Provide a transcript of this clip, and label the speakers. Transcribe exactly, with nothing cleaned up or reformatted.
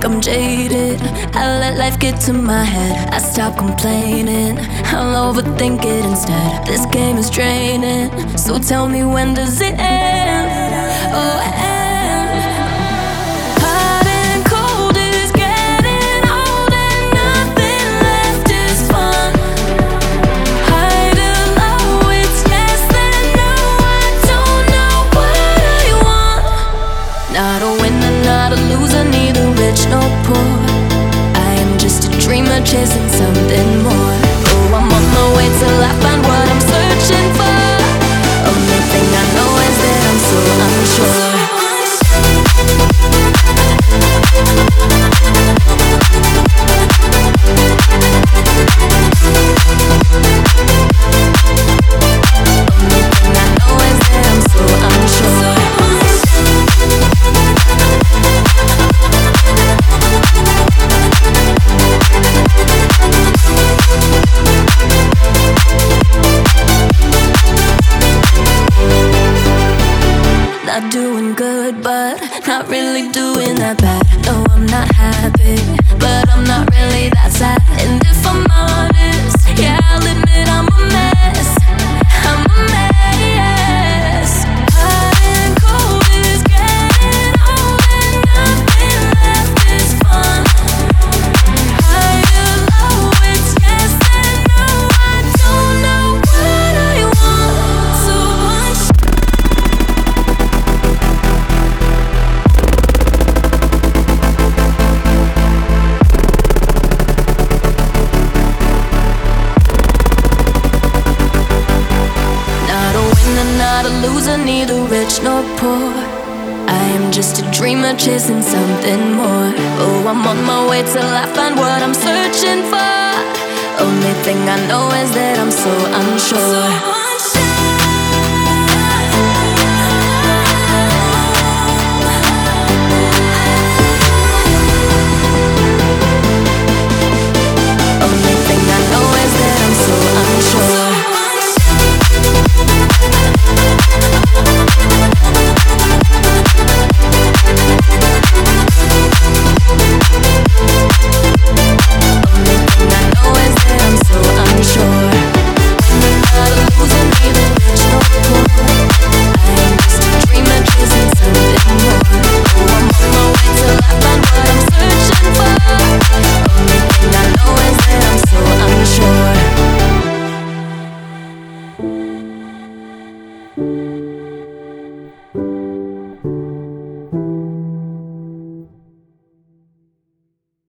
Speaker 1: think I'm jaded. I let life get to my head, I stop complaining. I'll overthink it instead. This game is draining. So tell me, when does it end? Oh, end. Hot and cold is getting old, and nothing left is fun. High to low, it's yes and no. I don't know what I want. Not a winner, not a loser, neither rich nor poor. I am just a dreamer chasing something more. Oh, I'm on my way till I find what I'm searching for. Only thing I know is that I'm so unsure. Only thing I know is that I'm so unsure. Not doing good, but not really doing that bad. No, I'm not happy, but I'm not really that sad. And if I'm honest, yeah, I'll admit I'm a mess. I'm a mess. Hot and cold is getting old, and nothing left is fun. High to low, it's yes and no. I don't know what I want so much. Not a loser, neither rich nor poor. I am just a dreamer chasing something more. Oh, I'm on my way till I find what I'm searching for. Only thing I know is that I'm so unsure. Only thing I know is that I'm so unsure. Thank you.